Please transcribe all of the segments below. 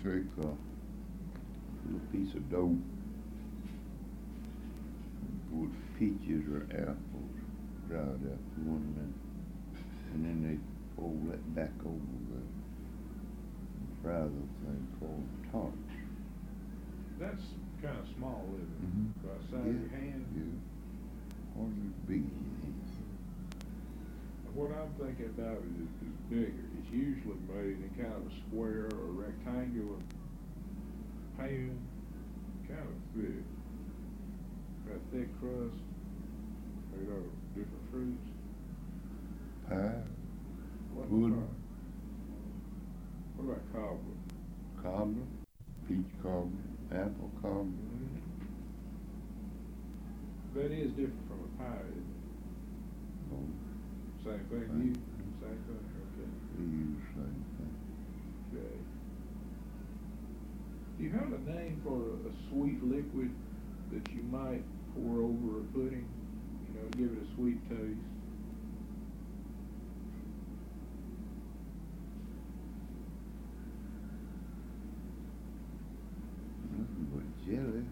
take a little piece of dough, put peaches or apples, dried apple in there, and then they fold that back over there and fry the thing called tarts. That's kind of small, isn't it? Mm-hmm. About the size of your hand? Yeah. Hardly big as your hand. What I'm thinking about is bigger. It's usually made in kind of a square or rectangular pan, kind of thick. Got thick crust, made out of different fruits. Pie, What pudding, about cobbler? cobbler, peach cobbler, apple cobbler. Mm-hmm. That is different from a pie, isn't it? Oh, Same thing, Same. you? Same thing, okay. they use the same thing. Okay. Do you have a name for a sweet liquid that you might pour over a pudding? You know, give it a sweet taste? Nothing but jelly.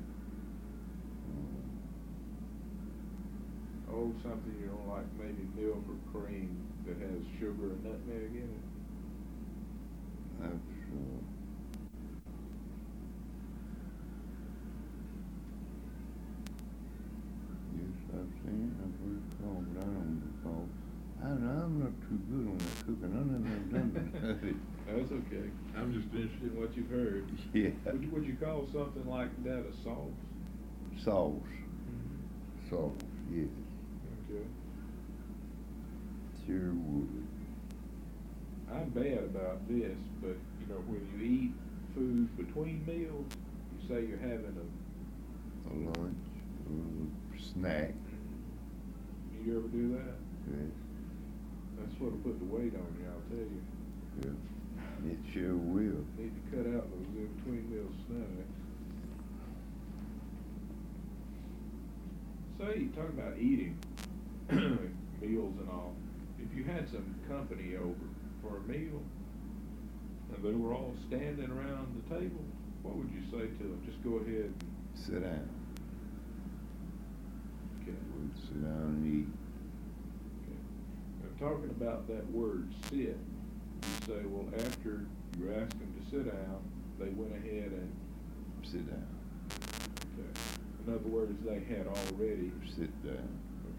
Oh, something you don't like, maybe milk or cream that has sugar and nutmeg in it? That's yes, I've seen it. I've heard it called, but I don't recall. I'm not too good on that cooking. I never done it. That's okay. I'm just interested in what you've heard. Yeah. Would you call something like that a sauce? Sauce. Mm-hmm. Sauce, yes. Okay. Sure would. I'm bad about this, but you know, when you eat food between meals, you say you're having A lunch, a snack. You ever do that? Yes. That's what'll put the weight on you, I'll tell you. Yeah. It sure will. Need to cut out those in between meal snacks. Say, talking about eating meals and all, if you had some company over for a meal and they were all standing around the table, what would you say to them? Just go ahead and Sit down. okay. We'd sit down and eat. Okay. Now, talking about that word sit, you say, well, after you asked them to sit down, they went ahead and Sit down. okay. In other words, they had already Sit down.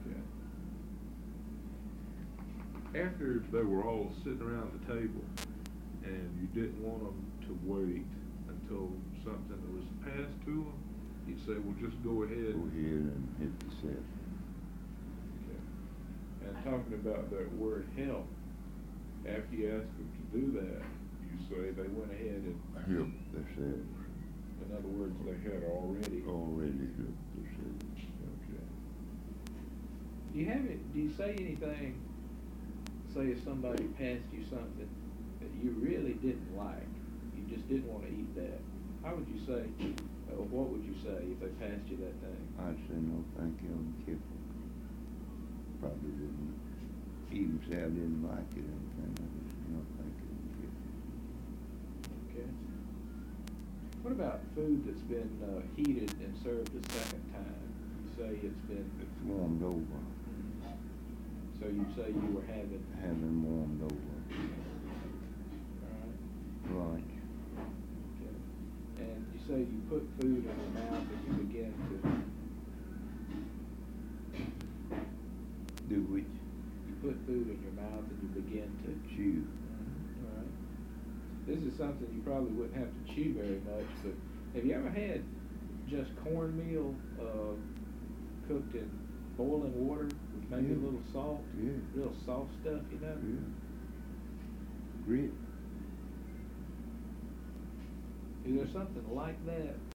okay. After they were all sitting around the table and you didn't want them to wait until something was passed to them, you'd say, well, just go ahead. Go ahead and hit the set. Okay. And talking about that word help, after you ask them to do that, you say they went ahead and Help themselves. in other words, they had already. Already helped themselves. Okay. Do you say anything, say if somebody passed you something that you really didn't like, you just didn't want to eat that, how would you say, or what would you say if they passed you that thing? I'd say no thank you, I'm careful. Probably wouldn't even say I didn't like it or anything. I just no thank you, I'm careful. Okay. What about food that's been heated and served a second time? You say it's been... It's warmed over. So you say you were having... Having warmed over. All right. Lunch. Okay. And you say you put food in your mouth and you begin to... Do which? You put food in your mouth and you begin to... Chew. All right. This is something you probably wouldn't have to chew very much, but have you ever had just cornmeal cooked in boiling water with maybe a little salt? Yeah. Real soft stuff, you know? Yeah. Grit. Is there something like that